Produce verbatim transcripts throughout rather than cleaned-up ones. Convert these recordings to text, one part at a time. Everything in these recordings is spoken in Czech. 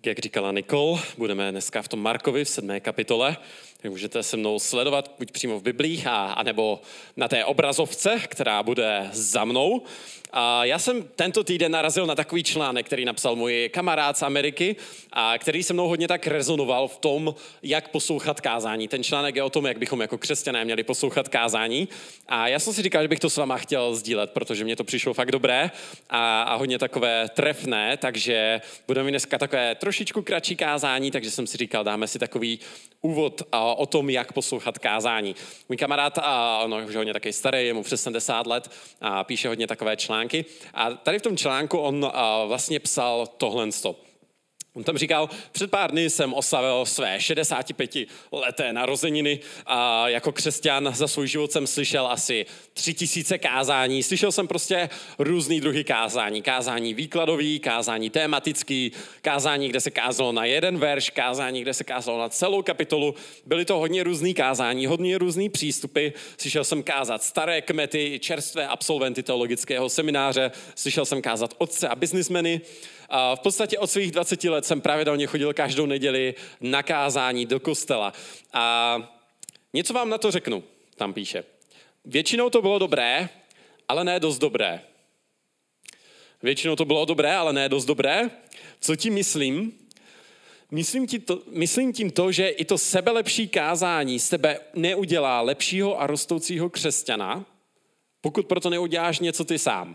Tak jak říkala Nikol, budeme dneska v tom Markovi v sedmé kapitole. Tak můžete se mnou sledovat buď přímo v Biblích, a, anebo na té obrazovce, která bude za mnou. A já jsem tento týden narazil na takový článek, který napsal můj kamarád z Ameriky, a který se mnou hodně tak rezonoval v tom, jak poslouchat kázání. Ten článek je o tom, jak bychom jako křesťané měli poslouchat kázání. A já jsem si říkal, že bych to s váma chtěl sdílet, protože mě to přišlo fakt dobré a, a hodně takové trefné, takže budeme mít dneska takové trošičku kratší kázání, takže jsem si říkal, dáme si takový úvod a, o tom, jak poslouchat kázání. Můj kamarád, a, on je hodně taky starý, je mu přes sedmdesát let a píše hodně takové články. A tady v tom článku on a, vlastně psal tohle. On tam říkal, před pár dny jsem oslavil své šedesátipětileté narozeniny a jako křesťan za svůj život jsem slyšel asi tři tisíce kázání. Slyšel jsem prostě různý druhy kázání. Kázání výkladový, kázání tematický, kázání, kde se kázalo na jeden verš, kázání, kde se kázalo na celou kapitolu. Byly to hodně různý kázání, hodně různý přístupy. Slyšel jsem kázat staré kmety, čerstvé absolventy teologického semináře. Slyšel jsem kázat otce a biznismeny. A v podstatě od svých dvaceti let jsem pravidelně chodil každou neděli na kázání do kostela. A něco vám na to řeknu, tam píše. Většinou to bylo dobré, ale ne dost dobré. Většinou to bylo dobré, ale ne dost dobré. Co tím myslím? Myslím tím, to, myslím tím to, že i to sebelepší kázání z tebe neudělá lepšího a rostoucího křesťana, pokud proto neuděláš něco ty sám.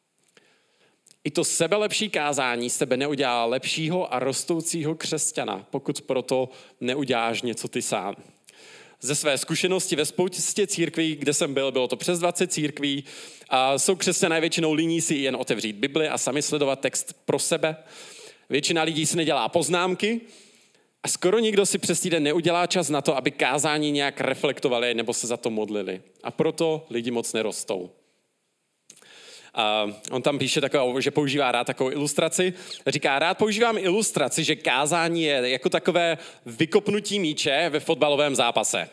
I to sebelepší kázání z tebe neudělá lepšího a rostoucího křesťana, pokud proto neuděláš něco ty sám. Ze své zkušenosti ve spoustě církví, kde jsem byl, bylo to přes dvacet církví, a jsou křesťané většinou líní si jen otevřít Bibli a sami sledovat text pro sebe. Většina lidí si nedělá poznámky a skoro nikdo si přes týden neudělá čas na to, aby kázání nějak reflektovali nebo se za to modlili. A proto lidi moc nerostou. Uh, on tam píše takovou, že používá rád takovou ilustraci. Říká, rád používám ilustraci, že kázání je jako takové vykopnutí míče ve fotbalovém zápase.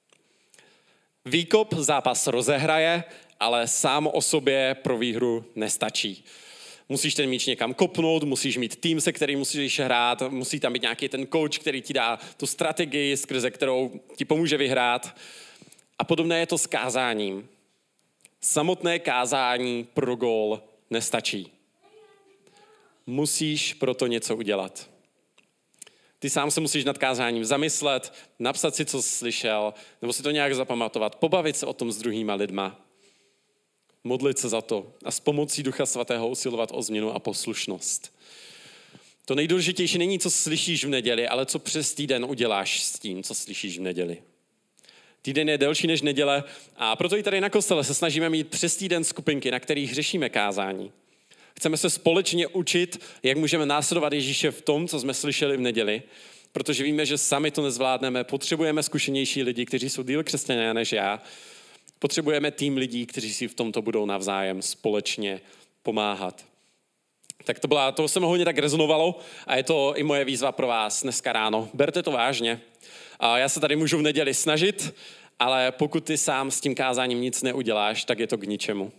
Výkop zápas rozehraje, ale sám o sobě pro výhru nestačí. Musíš ten míč někam kopnout, musíš mít tým, se kterým musíš hrát, musí tam být nějaký ten coach, který ti dá tu strategii, skrze kterou ti pomůže vyhrát. A podobné je to s kázáním. Samotné kázání pro gól nestačí. Musíš proto něco udělat. Ty sám se musíš nad kázáním zamyslet, napsat si, co jsi slyšel, nebo si to nějak zapamatovat, pobavit se o tom s druhýma lidma, modlit se za to a s pomocí Ducha Svatého usilovat o změnu a poslušnost. To nejdůležitější není, co slyšíš v neděli, ale co přes týden uděláš s tím, co slyšíš v neděli. Týden je delší než neděle a proto i tady na kostele se snažíme mít přes týden skupinky, na kterých řešíme kázání. Chceme se společně učit, jak můžeme následovat Ježíše v tom, co jsme slyšeli v neděli, protože víme, že sami to nezvládneme, potřebujeme zkušenější lidi, kteří jsou díl křesťané než já. Potřebujeme tým lidí, kteří si v tomto budou navzájem společně pomáhat. Tak to, byla, to se mi hodně tak rezonovalo a je to i moje výzva pro vás dneska ráno. Berte to vážně. A já se tady můžu v neděli snažit, ale pokud ty sám s tím kázáním nic neuděláš, tak je to k ničemu.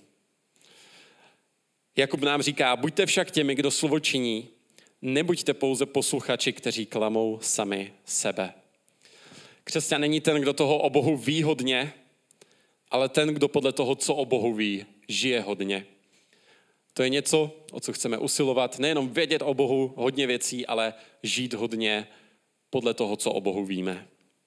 Jakub nám říká, buďte však těmi, kdo slovo činí, nebuďte pouze posluchači, kteří klamou sami sebe. Křesťan není ten, kdo toho o Bohu ví hodně, ale ten, kdo podle toho, co o Bohu ví, žije hodně. To je něco, o co chceme usilovat, nejenom vědět o Bohu hodně věcí, ale žít hodně podle toho, co o Bohu víme.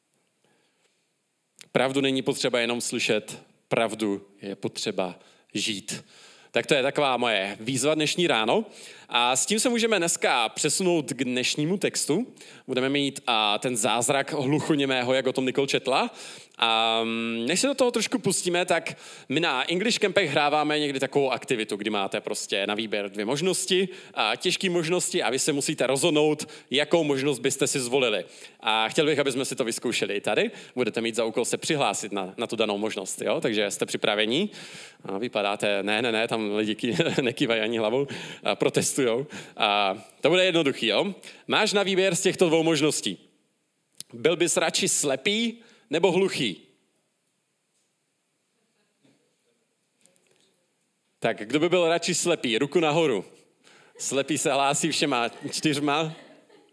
Pravdu není potřeba jenom slyšet, pravdu je potřeba žít. Tak to je taková moje výzva dnešní ráno. A s tím se můžeme dneska přesunout k dnešnímu textu. Budeme mít a, ten zázrak hluchoněmého, jak o tom Nikol četla. A než se do toho trošku pustíme, tak my na English Campech hráváme někdy takovou aktivitu, kdy máte prostě na výběr dvě možnosti, a těžké možnosti a vy se musíte rozhodnout, jakou možnost byste si zvolili. A chtěl bych, aby jsme si to vyzkoušeli i tady. Budete mít za úkol se přihlásit na, na tu danou možnost, jo? Takže jste připraveni. A vypadáte, ne, ne, ne, tam lidi nekývají ani hlavou, a protestujou. A to bude jednoduchý, jo? Máš na výběr z těchto dvou možností. Byl bys radši slepý nebo hluchý? Tak kdo by byl radši slepý? Ruku nahoru. Slepý se hlásí všema čtyřma.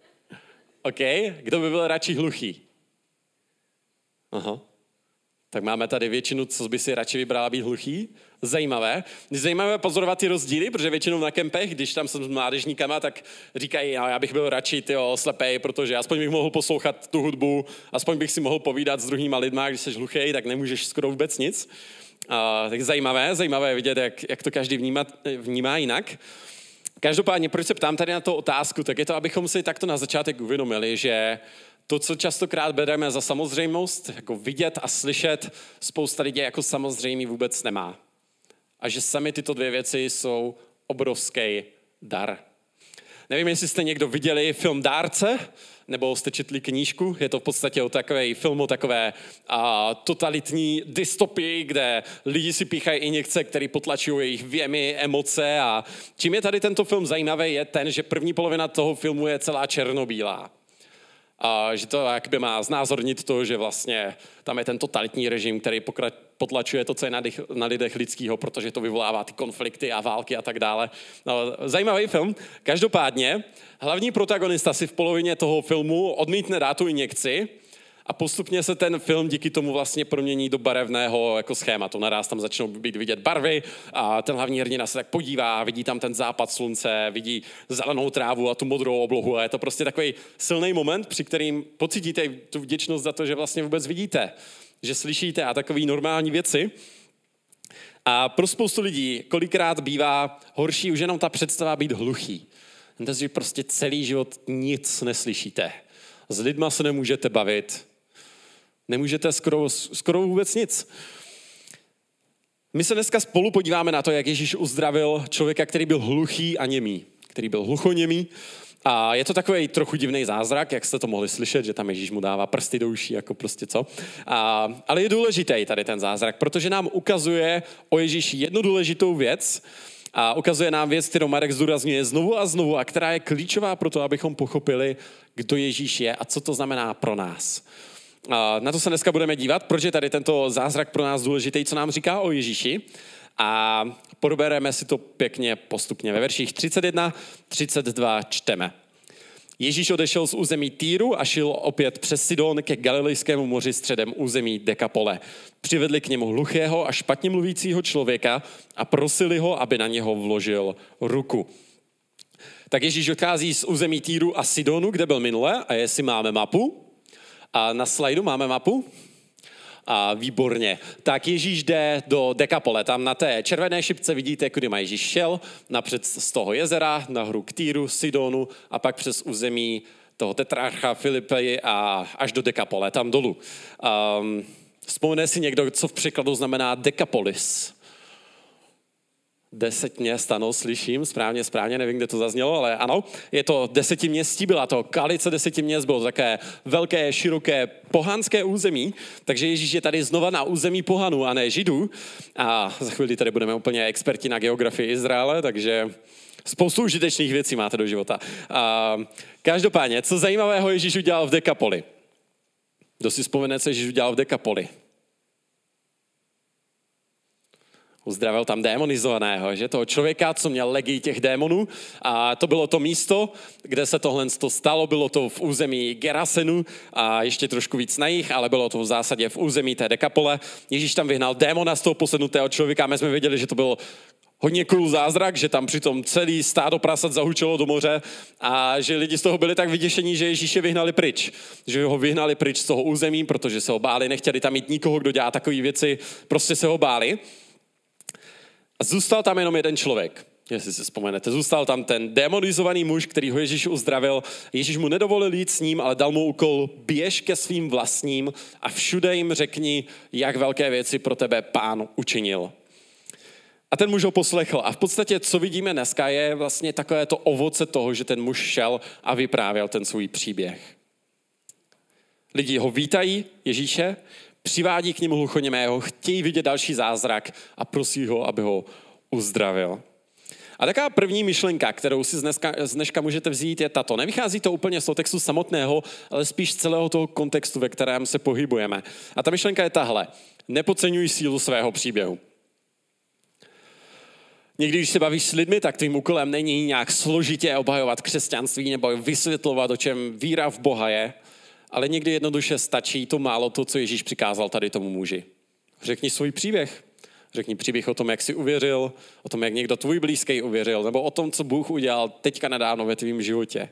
OK, kdo by byl radši hluchý? Aha. Tak máme tady většinu, co by si radši vybrala být hluchý. Zajímavé. Zajímavé pozorovat ty rozdíly, protože většinou na kempech, když tam jsem s mládežníkama, tak říkají, no, já bych byl radši tyjo, slepej, protože aspoň bych mohl poslouchat tu hudbu, aspoň bych si mohl povídat s druhýma lidma, když jsi hluchý, tak nemůžeš skoro vůbec nic. Uh, tak zajímavé, zajímavé vidět, jak, jak to každý vnímá, vnímá jinak. Každopádně, proč se ptám tady na tu otázku, tak je to, abychom si takto na začátek uvědomili, že to, co častokrát bereme za samozřejmost, jako vidět a slyšet, spousta lidí jako samozřejmý vůbec nemá. A že sami tyto dvě věci jsou obrovský dar. Nevím, jestli jste někdo viděli film Dárce, nebo jste četli knížku. Je to v podstatě o takové film o takové a, totalitní dystopii, kde lidi si píchají injekce, které potlačují jejich věmy, emoce. A čím je tady tento film zajímavý, je ten, že první polovina toho filmu je celá černobílá. A že to jakby má znázornit to, že vlastně tam je ten totalitní režim, který pokra- potlačuje to, co je na, dych, na lidech lidského, protože to vyvolává ty konflikty a války a tak dále. No, zajímavý film. Každopádně hlavní protagonista si v polovině toho filmu odmítne dát tu injekci a postupně se ten film díky tomu vlastně promění do barevného jako schématu. Naraz tam začnou být vidět barvy a ten hlavní hrdina se tak podívá, vidí tam ten západ slunce, vidí zelenou trávu a tu modrou oblohu a je to prostě takový silný moment, při kterým pocítíte tu vděčnost za to, že vlastně vůbec vidíte, že slyšíte a takové normální věci. A pro spoustu lidí kolikrát bývá horší už jenom ta představa být hluchý. Takže prostě celý život nic neslyšíte. S lidma se nemůžete bavit, nemůžete skoro, skoro vůbec nic. My se dneska spolu podíváme na to, jak Ježíš uzdravil člověka, který byl hluchý a němý, který byl hluchoněmý. A je to takový trochu divný zázrak, jak jste to mohli slyšet, že tam Ježíš mu dává prsty do uší, jako prostě co. A, ale je důležitý tady ten zázrak, protože nám ukazuje o Ježíši jednu důležitou věc a ukazuje nám věc, kterou Marek zdůrazňuje znovu a znovu a která je klíčová pro to, abychom pochopili, kdo Ježíš je a co to znamená pro nás. A na to se dneska budeme dívat, proč je tady tento zázrak pro nás důležitý, co nám říká o Ježíši. A probereme si to pěkně postupně. Ve verších třicet jedna třicet dva čteme. Ježíš odešel z území Týru a šel opět přes Sidon ke Galilejskému moři středem území Dekapole. Přivedli k němu hluchého a špatně mluvícího člověka a prosili ho, aby na něho vložil ruku. Tak Ježíš odchází z území Týru a Sidonu, kde byl minule, a jestli máme mapu, a na slajdu máme mapu, a výborně. Tak Ježíš jde do Dekapole. Tam na té červené šipce vidíte, kudy má Ježíš šel, napřed z toho jezera, nahoru k Týru, Sidonu a pak přes území toho tetrarcha Filipeji a až do Dekapole, tam dolů. Um, vzpomene si někdo, co v překladu znamená Dekapolis? Deset měst, ano, slyším, správně, správně, nevím, kde to zaznělo, ale ano, je to desetiměstí, byla to koalice deseti měst, bylo to také velké, široké pohanské území, takže Ježíš je tady znova na území pohanů a ne židů a za chvíli tady budeme úplně experti na geografii Izraele, takže spoustu užitečných věcí máte do života. A každopádně, co zajímavého Ježíš udělal v Dekapoli? Kdo si vzpomene, co Ježíš udělal v Dekapoli? Uzdravil tam démonizovaného, že toho člověka, co měl legii těch démonů. A to bylo to místo, kde se tohle stalo. Bylo to v území Gerasenu a ještě trošku víc na jih, ale bylo to v zásadě v území té Dekapole. Ježíš tam vyhnal démona z toho posednutého člověka. My jsme věděli, že to bylo hodně cool zázrak, že tam přitom celý stádo prasat zahučelo do moře a že lidi z toho byli tak vyděšení, že Ježíše vyhnali pryč. Že ho vyhnali pryč z toho území, protože se ho báli, nechtěli tam mít nikoho, kdo dělá takové věci, prostě se ho báli. A zůstal tam jenom jeden člověk, jestli si vzpomenete. Zůstal tam ten démonizovaný muž, který ho Ježíš uzdravil. Ježíš mu nedovolil jít s ním, ale dal mu úkol, běž ke svým vlastním a všude jim řekni, jak velké věci pro tebe Pán učinil. A ten muž ho poslechl. A v podstatě, co vidíme dneska, je vlastně takové to ovoce toho, že ten muž šel a vyprávěl ten svůj příběh. Lidi ho vítají, Ježíše, přivádí k němu hluchoněmého, chtějí vidět další zázrak a prosí ho, aby ho uzdravil. A taková první myšlenka, kterou si z dneska, z dneška můžete vzít, je tato. Nevychází to úplně z toho textu samotného, ale spíš z celého toho kontextu, ve kterém se pohybujeme. A ta myšlenka je tahle. Nepodceňuj sílu svého příběhu. Někdy, když se bavíš s lidmi, tak tvým úkolem není nějak složitě obhajovat křesťanství nebo vysvětlovat, o čem víra v Boha je, ale někdy jednoduše stačí to málo, to, co Ježíš přikázal tady tomu muži. Řekni svůj příběh. Řekni příběh o tom, jak jsi uvěřil, o tom, jak někdo tvůj blízký uvěřil, nebo o tom, co Bůh udělal teďka nedávno ve tvém životě.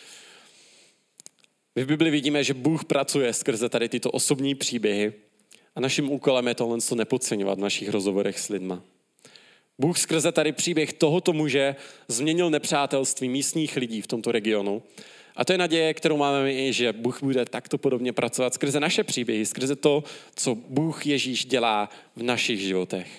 My v Bibli vidíme, že Bůh pracuje skrze tady tyto osobní příběhy a naším úkolem je tohle nepodceňovat v našich rozhovorech s lidma. Bůh skrze tady příběh tohoto muže změnil nepřátelství místních lidí v tomto regionu. A to je naděje, kterou máme my, že Bůh bude takto podobně pracovat skrze naše příběhy, skrze to, co Bůh Ježíš dělá v našich životech.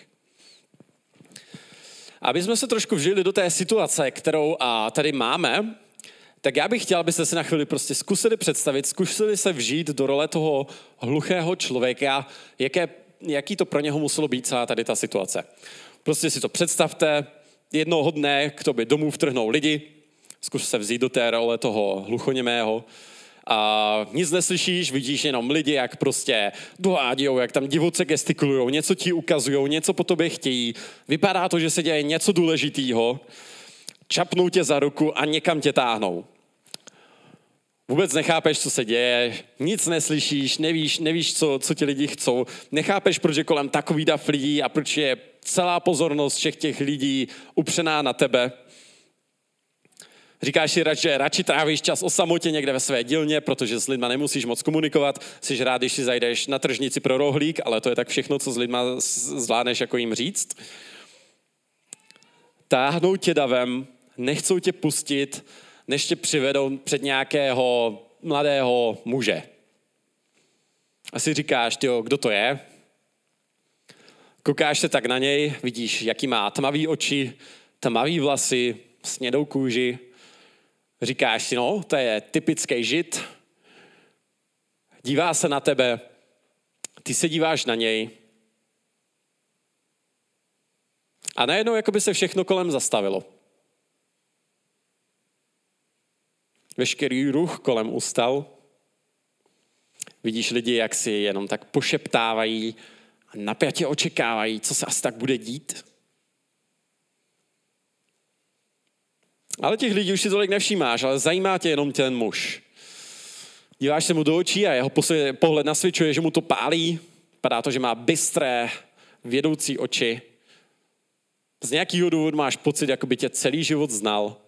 Aby jsme se trošku vžili do té situace, kterou a, tady máme, tak já bych chtěl, abyste se na chvíli prostě zkusili představit, zkusili se vžít do role toho hluchého člověka, jaké, jaký to pro něho muselo být celá tady ta situace. Prostě si to představte, jednoho dne k tobě domů vtrhnou lidi, zkus se vzít do té role toho hluchoněmého a nic neslyšíš, vidíš jenom lidi, jak prostě dohádějou, jak tam divoce gestikulujou, něco ti ukazujou, něco po tobě chtějí. Vypadá to, že se děje něco důležitýho, čapnou tě za ruku a někam tě táhnou. Vůbec nechápeš, co se děje, nic neslyšíš, nevíš, nevíš co, co ti lidi chcou, nechápeš, proč je kolem takový dav lidí a proč je celá pozornost všech těch lidí upřená na tebe. Říkáš si, že radši trávíš čas o samotě někde ve své dílně, protože s lidma nemusíš moc komunikovat, jsi rád, když si zajdeš na tržnici pro rohlík, ale to je tak všechno, co s lidma zvládneš jako jim říct. Táhnou tě davem, nechcou tě pustit, než tě přivedou před nějakého mladého muže. A si říkáš, tyjo, kdo to je? Koukáš se tak na něj, vidíš, jaký má tmavý oči, tmavý vlasy, snědou kůži. Říkáš si, no, to je typický Žid. Dívá se na tebe, ty se díváš na něj. A najednou jakoby se všechno kolem zastavilo. Veškerý ruch kolem ustal. Vidíš lidi, jak si jenom tak pošeptávají a napjatě očekávají, co se asi tak bude dít. Ale těch lidí už si tolik nevšímáš, ale zajímá tě jenom ten muž. Díváš se mu do očí a jeho pohled nasvědčuje, že mu to pálí. Padá to, že má bystré, vědoucí oči. Z nějakého důvodu máš pocit, jako by tě celý život znal.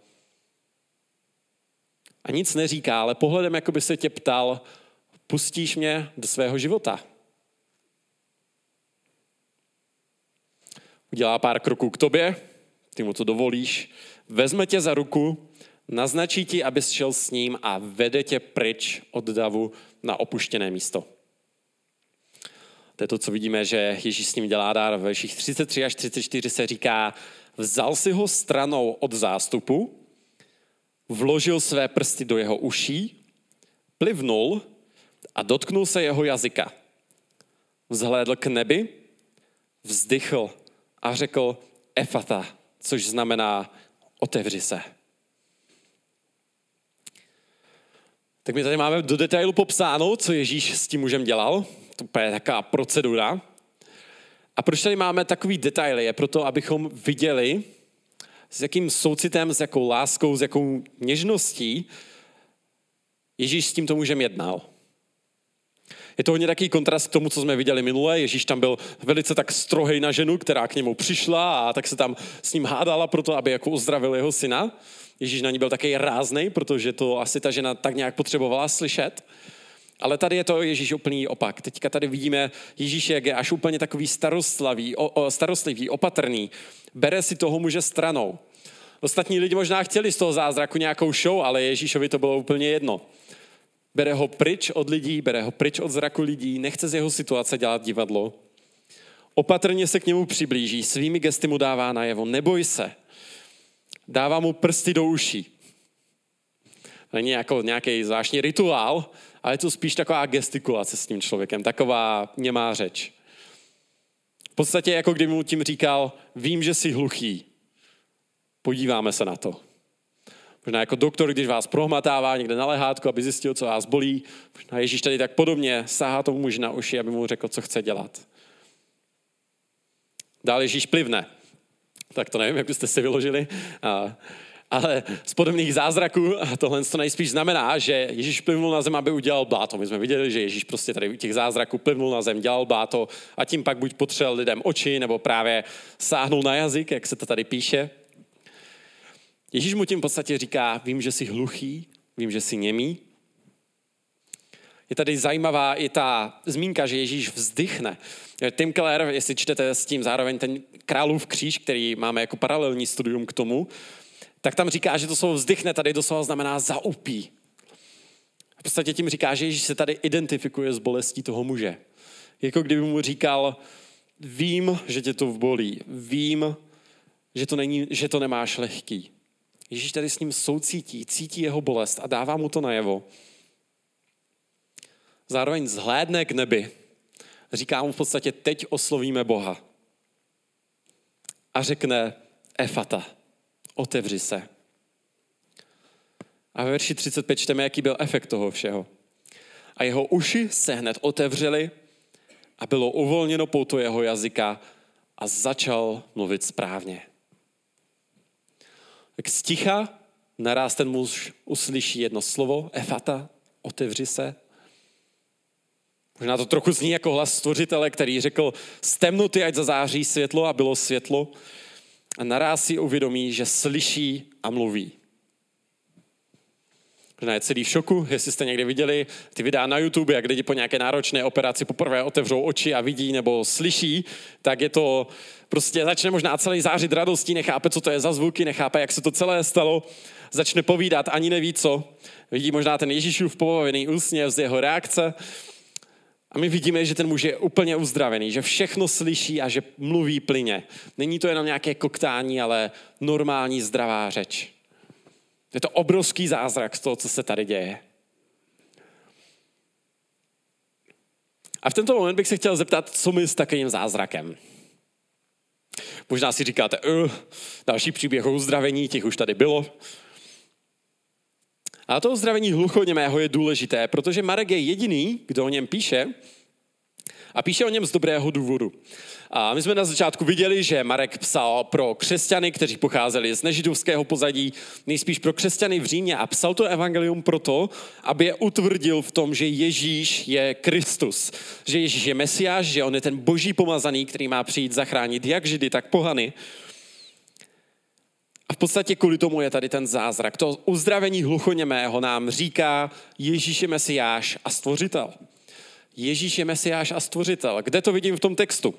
A nic neříká, ale pohledem jako by se tě ptal, pustíš mě do svého života. Udělá pár kroků k tobě, ty mu to dovolíš, vezme tě za ruku, naznačí ti, abys šel s ním a vede tě pryč od davu na opuštěné místo. To je to, co vidíme, že Ježíš s ním dělá dál. Ve verších třicet tři až třicet čtyři se říká, vzal si ho stranou od zástupu, vložil své prsty do jeho uší, plivnul a dotknul se jeho jazyka. Vzhlédl k nebi, vzdychl a řekl Efata, což znamená otevři se. Tak my tady máme do detailu popsáno, co Ježíš s tím mužem dělal. To je taková procedura. A proč tady máme takový detaily? Je proto, abychom viděli, s jakým soucitem, s jakou láskou, s jakou něžností Ježíš s tímto mužem jednal. Je to hodně takový kontrast k tomu, co jsme viděli minule. Ježíš tam byl velice tak strohej na ženu, která k němu přišla a tak se tam s ním hádala proto, aby jako uzdravil jeho syna. Ježíš na ní byl taky ráznej, protože to asi ta žena tak nějak potřebovala slyšet. Ale tady je to Ježíš úplný opak. Teďka tady vidíme Ježíš, jak je až úplně takový starostlivý, o, o, starostlivý, opatrný. Bere si toho muže stranou. Ostatní lidi možná chtěli z toho zázraku nějakou show, ale Ježíšovi to bylo úplně jedno. Bere ho pryč od lidí, bere ho pryč od zraku lidí, nechce z jeho situace dělat divadlo. Opatrně se k němu přiblíží, svými gesty mu dává najevo, neboj se. Dává mu prsty do uší. Není jako nějaký zvláštní rituál, ale je to spíš taková gestikulace s tím člověkem, taková němá řeč. V podstatě jako kdyby mu tím říkal, vím, že jsi hluchý, podíváme se na to. Možná jako doktor, když vás prohmatává někde na lehátku, aby zjistil, co vás bolí. Možná Ježíš tady tak podobně sahá tomu muži na uši, aby mu řekl, co chce dělat. Dál Ježíš plivne. Tak to nevím, jak byste si vyložili. A, ale z podobných zázraků tohle to nejspíš znamená, že Ježíš plivnul na zem, aby udělal bláto. My jsme viděli, že Ježíš prostě tady u těch zázraků plivnul na zem, dělal bláto a tím pak buď potřel lidem oči, nebo právě sáhnul na jazyk, jak se to tady píše. Ježíš mu tím v podstatě říká, vím, že jsi hluchý, vím, že jsi němý. Je tady zajímavá i ta zmínka, že Ježíš vzdychne. Tim Keller, jestli čtete s tím zároveň ten Králův kříž, který máme jako paralelní studium k tomu, tak tam říká, že to slovo vzdychne tady doslova znamená zaupí. V podstatě tím říká, že Ježíš se tady identifikuje s bolestí toho muže. Jako kdyby mu říkal, vím, že tě to bolí, vím, že to, není, že to nemáš lehký. Ježíš tady s ním soucítí, cítí jeho bolest a dává mu to najevo. Zároveň zhlédne k nebi. Říká mu v podstatě, teď oslovíme Boha. A řekne, efata, otevři se. A ve verši třicet pět čteme, jaký byl efekt toho všeho. A jeho uši se hned otevřely a bylo uvolněno pouto jeho jazyka a začal mluvit správně. Tak sticha naráz ten muž uslyší jedno slovo, efata, otevři se. Možná to trochu zní jako hlas stvořitele, který řekl, z temnoty ať zazáří světlo a bylo světlo. A naráz si uvědomí, že slyší a mluví. Možná je celý v šoku, jestli jste někdy viděli ty videa na YouTube, jak lidi po nějaké náročné operaci poprvé otevřou oči a vidí nebo slyší, tak je to prostě začne možná celý zářit radostí, nechápe, co to je za zvuky, nechápe, jak se to celé stalo, začne povídat, ani neví co. Vidí možná ten Ježíšův pobavený úsměv z jeho reakce. A my vidíme, že ten muž je úplně uzdravený, že všechno slyší a že mluví plyně. Není to jenom nějaké koktání, ale normální zdravá řeč. Je to obrovský zázrak z toho, co se tady děje. A v tento moment bych se chtěl zeptat, co my s takovým zázrakem. Možná si říkáte, uh, další příběh o uzdravení, těch už tady bylo. Ale to uzdravení hluchoněmého je důležité, protože Marek je jediný, kdo o něm píše a píše o něm z dobrého důvodu. A my jsme na začátku viděli, že Marek psal pro křesťany, kteří pocházeli z nežidovského pozadí, nejspíš pro křesťany v Římě a psal to evangelium proto, aby je utvrdil v tom, že Ježíš je Kristus, že Ježíš je Mesiáš, že on je ten boží pomazaný, který má přijít zachránit jak Židy, tak pohany. A v podstatě kvůli tomu je tady ten zázrak. To uzdravení hluchoněmého nám říká Ježíš je Mesiáš a stvořitel. Ježíš je Mesiáš a stvořitel. Kde to vidím v tom textu?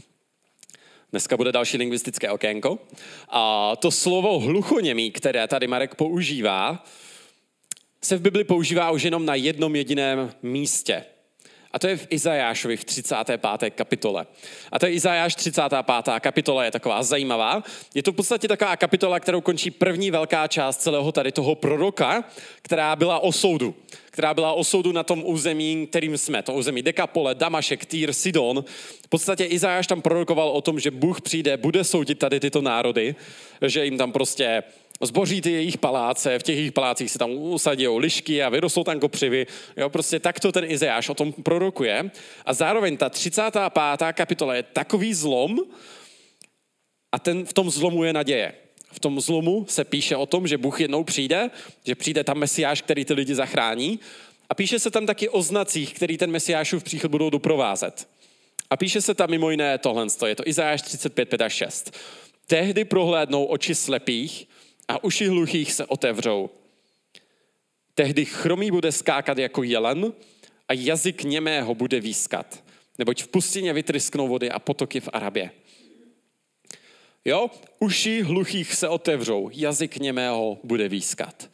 Dneska bude další lingvistické okénko. A to slovo hluchoněmý, které tady Marek používá, se v Bibli používá už jenom na jednom jediném místě. A to je v Izajášovi v třicáté páté kapitole. A to je Izajáš třicátá pátá kapitola, je taková zajímavá. Je to v podstatě taková kapitola, kterou končí první velká část celého tady toho proroka, která byla o soudu. Která byla o soudu na tom území, kterým jsme. To území Dekapole, Damašek, Týr, Sidon. V podstatě Izajáš tam prorokoval o tom, že Bůh přijde, bude soudit tady tyto národy, že jim tam prostě zboří ty jejich paláce, v těch jejich palácích se tam usadí lišky a vyrostou tam kopřivy. Jo, prostě takto ten Izajáš o tom prorokuje. A zároveň ta třicátá pátá kapitola je takový zlom a ten, v tom zlomu je naděje. V tom zlomu se píše o tom, že Bůh jednou přijde, že přijde tam Mesiáš, který ty lidi zachrání. A píše se tam taky o znacích, který ten Mesiášův příchod budou doprovázet. A píše se tam mimo jiné tohle, je to Izajáš třicet pět, pět až šest. Tehdy prohlédnou oči slepých a uši hluchých se otevřou. Tehdy chromý bude skákat jako jelen a jazyk němého bude výskat. Neboť v pustině vytrysknou vody a potoky v Arabě. Jo, uši hluchých se otevřou, jazyk němého bude výskat.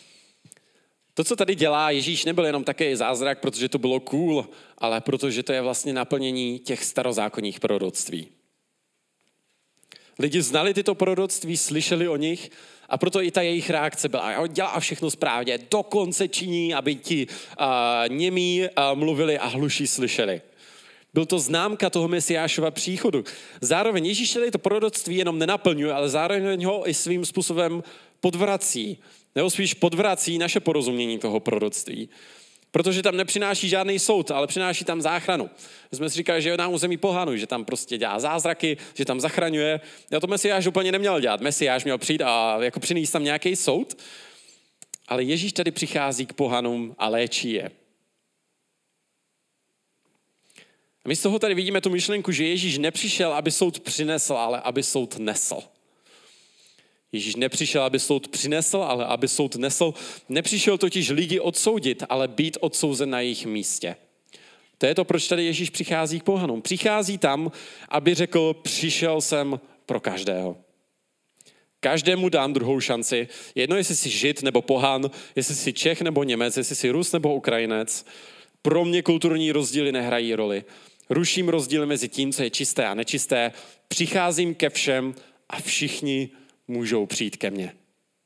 To, co tady dělá Ježíš, nebyl jenom takový zázrak, protože to bylo cool, ale protože to je vlastně naplnění těch starozákonních proroctví. Lidi znali tyto proroctví, slyšeli o nich a proto i ta jejich reakce byla, dělá všechno správně, dokonce činí, aby ti uh, němí uh, mluvili a hluší slyšeli. Byl to známka toho Mesiášova příchodu. Zároveň Ježíš tady to proroctví jenom nenaplňuje, ale zároveň ho i svým způsobem podvrací. Nebo spíš podvrací naše porozumění toho proroctví. Protože tam nepřináší žádný soud, ale přináší tam záchranu. My jsme si říkali, že je na území pohanu, že tam prostě dělá zázraky, že tam zachraňuje. Já to Mesiáš úplně neměl dělat. Mesiáš měl přijít a jako přinést tam nějaký soud. Ale Ježíš tady přichází k pohanům a léčí je. A my z toho tady vidíme tu myšlenku, že Ježíš nepřišel, aby soud přinesl, ale aby soud nesl. Ježíš nepřišel, aby soud přinesl, ale aby soud nesl. Nepřišel totiž lidi odsoudit, ale být odsouzen na jejich místě. To je to, proč tady Ježíš přichází k pohanům. Přichází tam, aby řekl, přišel jsem pro každého. Každému dám druhou šanci. Jedno, jestli jsi Žid nebo pohan, jestli jsi Čech nebo Němec, jestli jsi Rus nebo Ukrajinec. Pro mě kulturní rozdíly nehrají roli. Ruším rozdíly mezi tím, co je čisté a nečisté. Přicházím ke všem a všichni můžou přijít ke mně.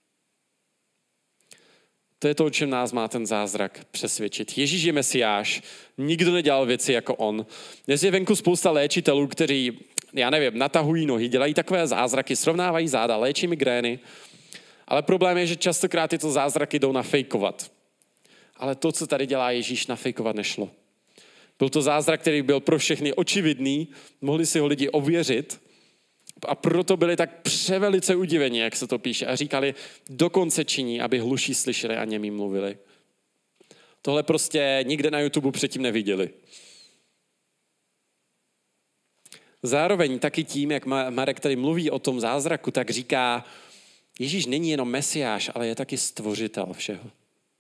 To je to, o čem nás má ten zázrak přesvědčit. Ježíš je Mesiáš, nikdo nedělal věci jako on. Dnes je venku spousta léčitelů, kteří, já nevím, natahují nohy, dělají takové zázraky, srovnávají záda, léčí migrény. Ale problém je, že častokrát tyto zázraky jdou nafejkovat. Ale to, co tady dělá Ježíš, nafejkovat nešlo. Byl to zázrak, který byl pro všechny očividný, mohli si ho lidi ověřit a proto byli tak převelice udiveni, jak se to píše, a říkali, dokonce činí, aby hluší slyšeli a němí mluvili. Tohle prostě nikde na YouTube předtím neviděli. Zároveň taky tím, jak Marek tady mluví o tom zázraku, tak říká, Ježíš není jenom Mesiáš, ale je taky stvořitel všeho.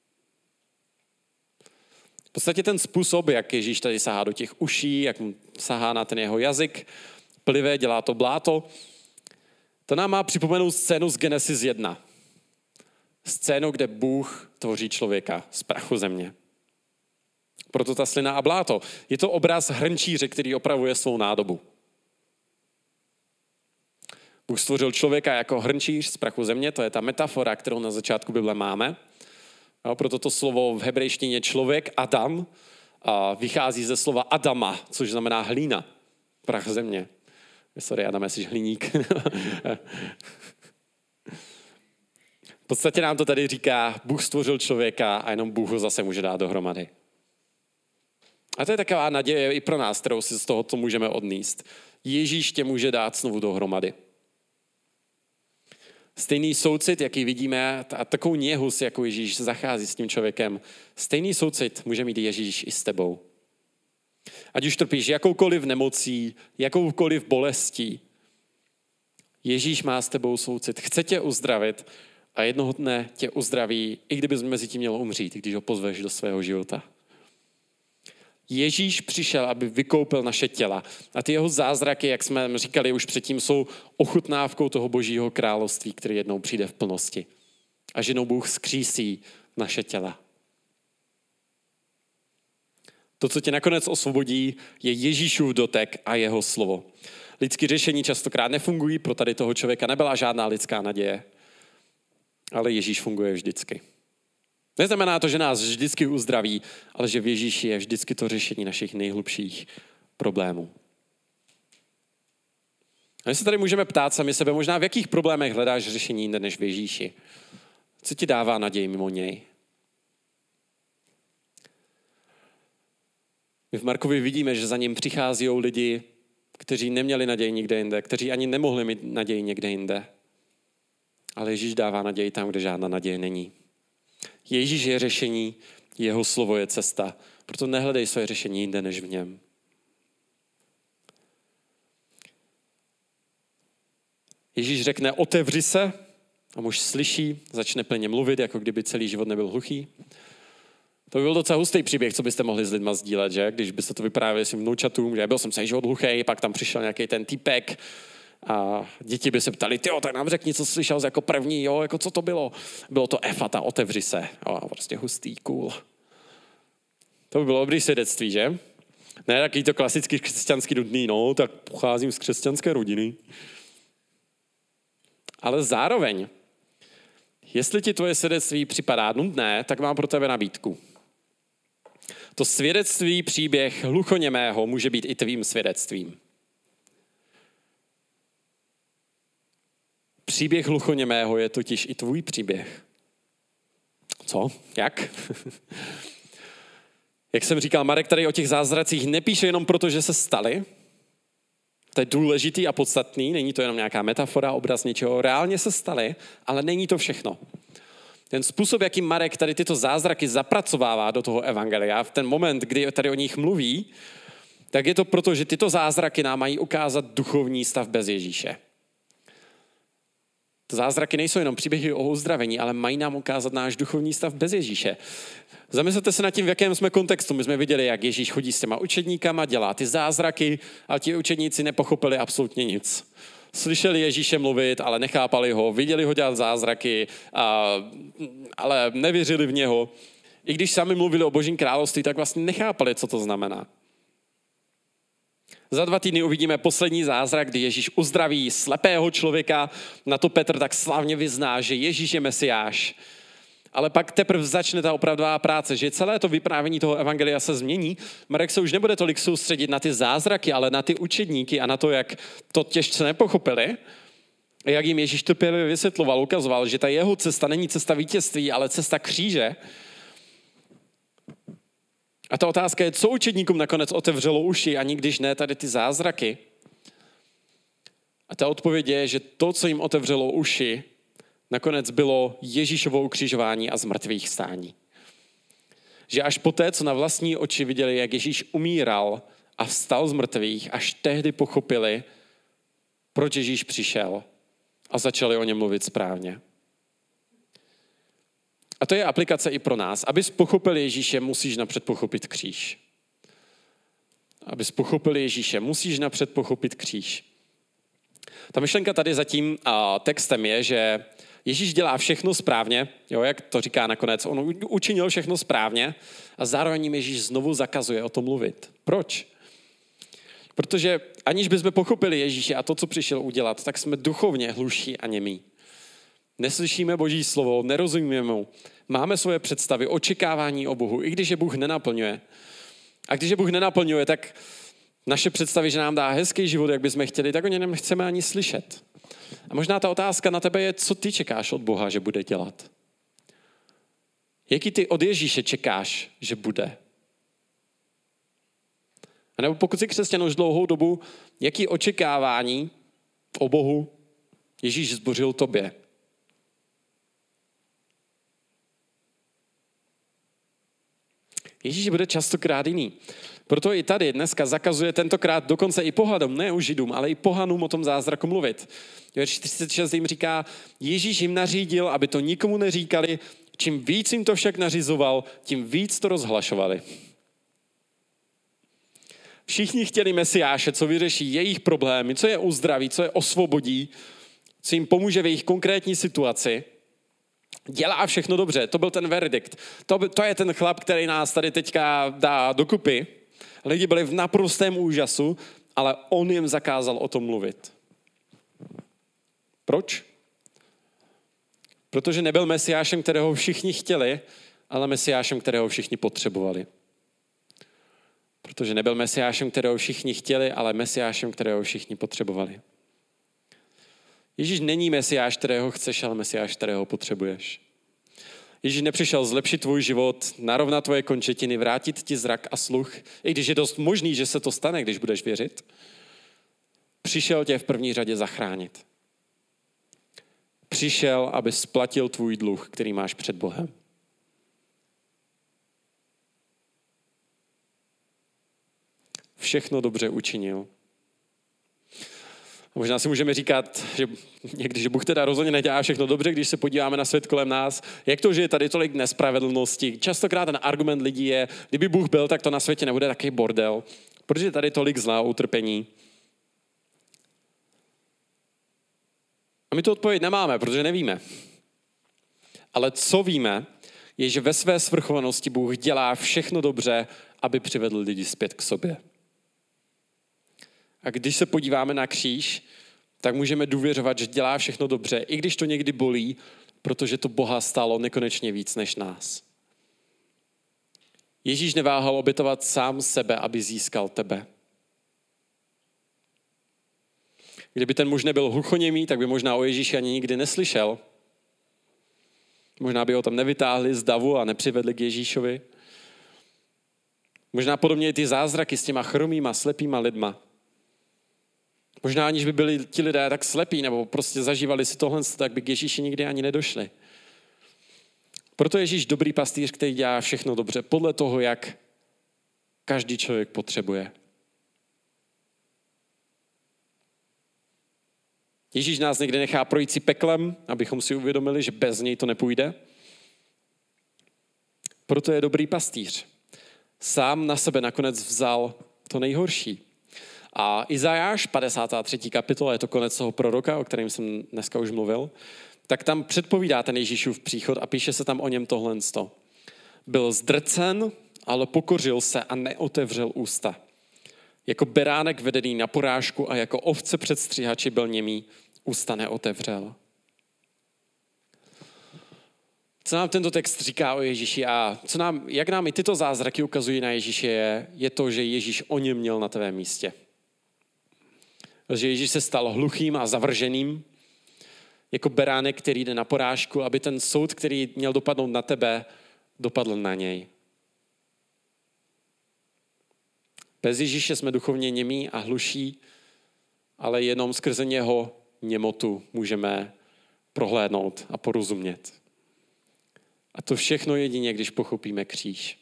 V podstatě ten způsob, jak Ježíš tady sahá do těch uší, jak mu sahá na ten jeho jazyk, plivé, dělá to bláto, to nám má připomenout scénu z Genesis jedna. Scénu, kde Bůh tvoří člověka z prachu země. Proto ta slina a bláto. Je to obraz hrnčíře, který opravuje svou nádobu. Bůh stvořil člověka jako hrnčíř z prachu země, to je ta metafora, kterou na začátku Bible máme. No, proto to slovo v hebrejštině člověk, Adam, a vychází ze slova Adama, což znamená hlína, prach země. Sorry, Adam, jsi hliník. V podstatě nám to tady říká, Bůh stvořil člověka a jenom Bůh ho zase může dát dohromady. A to je taková naděje i pro nás, kterou si z toho to můžeme odníst. Ježíš tě může dát znovu dohromady. Stejný soucit, jaký vidíme, a takovou něhus, jako Ježíš zachází s tím člověkem, stejný soucit může mít Ježíš i s tebou. Ať už trpíš jakoukoliv nemocí, jakoukoliv bolestí, Ježíš má s tebou soucit, chce tě uzdravit a jednoho dne tě uzdraví, i kdybys mezi tím měl umřít, když ho pozveš do svého života. Ježíš přišel, aby vykoupil naše těla. A ty jeho zázraky, jak jsme říkali už předtím, jsou ochutnávkou toho božího království, který jednou přijde v plnosti. A že jednou Bůh skřísí naše těla. To, co tě nakonec osvobodí, je Ježíšův dotek a jeho slovo. Lidské řešení častokrát nefungují, pro tady toho člověka nebyla žádná lidská naděje. Ale Ježíš funguje vždycky. Neznamená to, že nás vždycky uzdraví, ale že v Ježíši je vždycky to řešení našich nejhlubších problémů. A my se tady můžeme ptát sami sebe, možná v jakých problémech hledáš řešení jinde než v Ježíši. Co ti dává naději mimo něj? My v Markovi vidíme, že za ním přichází lidi, kteří neměli naději nikde jinde, kteří ani nemohli mít naději někde jinde. Ale Ježíš dává naději tam, kde žádná naděje není. Ježíš je řešení, jeho slovo je cesta. Proto nehledej své řešení jinde než v něm. Ježíš řekne, otevři se, a muž slyší, začne plně mluvit, jako kdyby celý život nebyl hluchý. To by byl docela hustý příběh, co byste mohli s lidma sdílet, že? Když byste to vyprávěli svým vnoučatům, že byl jsem celý život hluchý, pak tam přišel nějaký ten týpek a děti by se ptali, tyjo, tak nám řekni, co slyšel jako první, jo, jako co to bylo? Bylo to Efata, otevři se. Jo, prostě hustý, cool. To by bylo dobrý svědectví, že? Ne, takový to klasický křesťanský nudný, no, tak pocházím z křesťanské rodiny. Ale zároveň, jestli ti tvoje svědectví připadá nudné, tak mám pro tebe nabídku. To svědectví, příběh hluchoněmého může být i tvým svědectvím. Příběh hluchoněmého je totiž i tvůj příběh. Co? Jak? Jak jsem říkal, Marek tady o těch zázracích nepíše jenom proto, že se staly. To je důležitý a podstatný, není to jenom nějaká metafora, obraz něčeho. Reálně se staly, ale není to všechno. Ten způsob, jaký Marek tady tyto zázraky zapracovává do toho evangelia, v ten moment, kdy tady o nich mluví, tak je to proto, že tyto zázraky nám mají ukázat duchovní stav bez Ježíše. To zázraky nejsou jenom příběhy o uzdravení, ale mají nám ukázat náš duchovní stav bez Ježíše. Zamyslete se nad tím, v jakém jsme kontextu. My jsme viděli, jak Ježíš chodí s těma učedníkama, dělá ty zázraky, a ti učedníci nepochopili absolutně nic. Slyšeli Ježíše mluvit, ale nechápali ho, viděli ho dělat zázraky, a, ale nevěřili v něho. I když sami mluvili o Božím království, tak vlastně nechápali, co to znamená. Za dva týdny uvidíme poslední zázrak, kdy Ježíš uzdraví slepého člověka. Na to Petr tak slavně vyzná, že Ježíš je Mesiáš. Ale pak teprve začne ta opravdová práce, že celé to vyprávění toho evangelia se změní. Marek se už nebude tolik soustředit na ty zázraky, ale na ty učedníky a na to, jak to těžce nepochopili. A jak jim Ježíš trpělivě vysvětloval, ukazoval, že ta jeho cesta není cesta vítězství, ale cesta kříže. A ta otázka je, co učedníkům nakonec otevřelo uši, ani když ne tady ty zázraky. A ta odpověď je, že to, co jim otevřelo uši, nakonec bylo Ježíšovo ukřižování a zmrtvých stání. Že až poté, co na vlastní oči viděli, jak Ježíš umíral a vstal z mrtvých, až tehdy pochopili, proč Ježíš přišel a začali o něm mluvit správně. A to je aplikace i pro nás. Abys pochopil Ježíše, musíš napřed pochopit kříž. Abys pochopil Ježíše, musíš napřed pochopit kříž. Ta myšlenka tady za tím textem je, že Ježíš dělá všechno správně, jo, jak to říká nakonec, on učinil všechno správně a zároveň jim Ježíš znovu zakazuje o tom mluvit. Proč? Protože aniž bychom pochopili Ježíše a to, co přišel udělat, tak jsme duchovně hluší a němí. Neslyšíme Boží slovo, nerozumíme mu, máme svoje představy, očekávání o Bohu, i když je Bůh nenaplňuje. A když je Bůh nenaplňuje, tak naše představy, že nám dá hezký život, jak bychom chtěli, tak o něm nechceme ani slyšet. A možná ta otázka na tebe je, co ty čekáš od Boha, že bude dělat? Jaký ty od Ježíše čekáš, že bude? A nebo pokud jsi křesťan už dlouhou dobu, jaký očekávání o Bohu Ježíš zbořil tobě? Ježíš bude častokrát jiný. Proto i tady dneska zakazuje tentokrát dokonce i pohanům, ne už Židům, ale i pohanům o tom zázraku mluvit. Verš čtyřicet šest jim říká, Ježíš jim nařídil, aby to nikomu neříkali, čím víc jim to však nařizoval, tím víc to rozhlašovali. Všichni chtěli Mesiáše, co vyřeší jejich problémy, co je uzdraví, co je osvobodí, co jim pomůže v jejich konkrétní situaci. Dělá všechno dobře, to byl ten verdikt. To, to je ten chlap, který nás tady teďka dá dokupy. Lidi byli v naprostém úžasu, ale on jim zakázal o tom mluvit. Proč? Protože nebyl Mesiášem, kterého všichni chtěli, ale Mesiášem, kterého všichni potřebovali. Protože nebyl Mesiášem, kterého všichni chtěli, ale Mesiášem, kterého všichni potřebovali. Ježíš není Mesiáš, kterého chceš, ale Mesiáš, kterého potřebuješ. Ježíš nepřišel zlepšit tvůj život, narovnat tvoje končetiny, vrátit ti zrak a sluch, i když je dost možný, že se to stane, když budeš věřit. Přišel tě v první řadě zachránit. Přišel, aby splatil tvůj dluh, který máš před Bohem. Všechno dobře učinil. Možná si můžeme říkat, že někdy, že Bůh teda rozhodně nedělá všechno dobře, když se podíváme na svět kolem nás. Jak to, že je tady tolik nespravedlnosti? Častokrát ten argument lidí je, kdyby Bůh byl, tak to na světě nebude takový bordel. Protože je tady tolik zla, utrpení. A my tu odpověď nemáme, protože nevíme. Ale co víme, je, že ve své svrchovanosti Bůh dělá všechno dobře, aby přivedl lidi zpět k sobě. A když se podíváme na kříž, tak můžeme důvěřovat, že dělá všechno dobře, i když to někdy bolí, protože to Boha stálo nekonečně víc než nás. Ježíš neváhal obětovat sám sebe, aby získal tebe. Kdyby ten muž nebyl hluchoněmý, tak by možná o Ježíši ani nikdy neslyšel. Možná by ho tam nevytáhli z davu a nepřivedli k Ježíšovi. Možná podobně i ty zázraky s těma chromýma, slepýma lidma. Možná aniž by byli ti lidé tak slepí, nebo prostě zažívali si tohle, tak by k Ježíši nikdy ani nedošli. Proto Ježíš dobrý pastýř, který dělá všechno dobře, podle toho, jak každý člověk potřebuje. Ježíš nás někdy nechá projít si peklem, abychom si uvědomili, že bez něj to nepůjde. Proto je dobrý pastýř. Sám na sebe nakonec vzal to nejhorší. A Izajáš, padesátá třetí kapitola, je to konec toho proroka, o kterém jsem dneska už mluvil, tak tam předpovídá ten Ježíšův příchod a píše se tam o něm tohle. Byl zdrcen, ale pokořil se a neotevřel ústa. Jako beránek vedený na porážku a jako ovce před stříhači byl němý, ústa neotevřel. Co nám tento text říká o Ježíši a co nám, jak nám i tyto zázraky ukazují na Ježíše, je, je to, že Ježíš o něm měl na tvém místě. Že Ježíš se stal hluchým a zavrženým, jako beránek, který jde na porážku, aby ten soud, který měl dopadnout na tebe, dopadl na něj. Bez Ježíše jsme duchovně němí a hluší, ale jenom skrze něho němotu můžeme prohlédnout a porozumět. A to všechno jedině, když pochopíme kříž.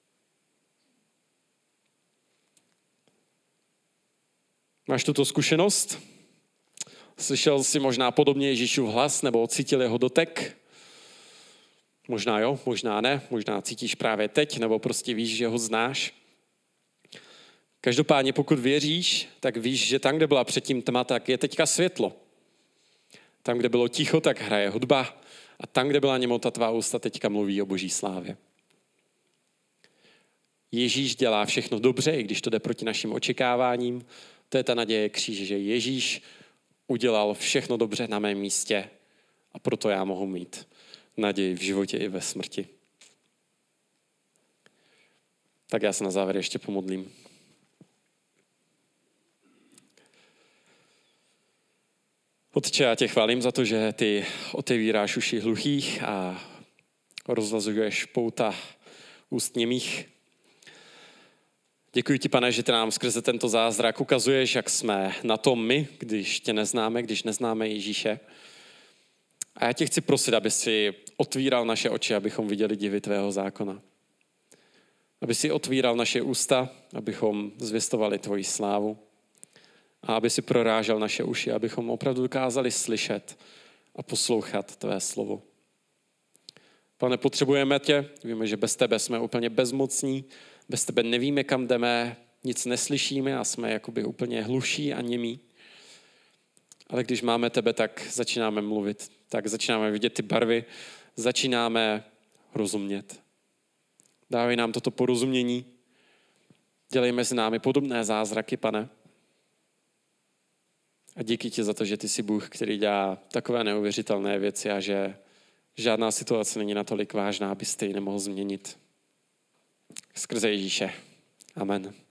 Máš tuto zkušenost? Slyšel jsi možná podobně Ježíšův hlas nebo cítil jeho dotek? Možná jo, možná ne, možná cítíš právě teď, nebo prostě víš, že ho znáš. Každopádně pokud věříš, tak víš, že tam, kde byla předtím tma, tak je teďka světlo. Tam, kde bylo ticho, tak hraje hudba. A tam, kde byla němota tvá ústa, teďka mluví o boží slávě. Ježíš dělá všechno dobře, i když to jde proti našim očekáváním. To je ta naděje kříže, že Ježíš udělal všechno dobře na mém místě a proto já mohu mít naději v životě i ve smrti. Tak já se na závěr ještě pomodlím. Otče, já tě chválím za to, že ty otevíráš uši hluchých a rozvazuješ pouta úst němých. Děkuji ti, Pane, že ty nám skrze tento zázrak ukazuješ, jak jsme na tom my, když tě neznáme, když neznáme Ježíše. A já tě chci prosit, aby si otvíral naše oči, abychom viděli divy tvého zákona. Aby si otvíral naše ústa, abychom zvěstovali tvoji slávu. A aby si prorážel naše uši, abychom opravdu dokázali slyšet a poslouchat tvé slovo. Pane, potřebujeme tě, víme, že bez tebe jsme úplně bezmocní, bez tebe nevíme, kam jdeme, nic neslyšíme a jsme jakoby úplně hluší a němí. Ale když máme tebe, tak začínáme mluvit, tak začínáme vidět ty barvy, začínáme rozumět. Dávej nám toto porozumění, dělej mezi námi podobné zázraky, Pane. A díky ti za to, že ty jsi Bůh, který dělá takové neuvěřitelné věci a že žádná situace není natolik vážná, abyste ji nemohl změnit. Skrze Ježíše. Amen.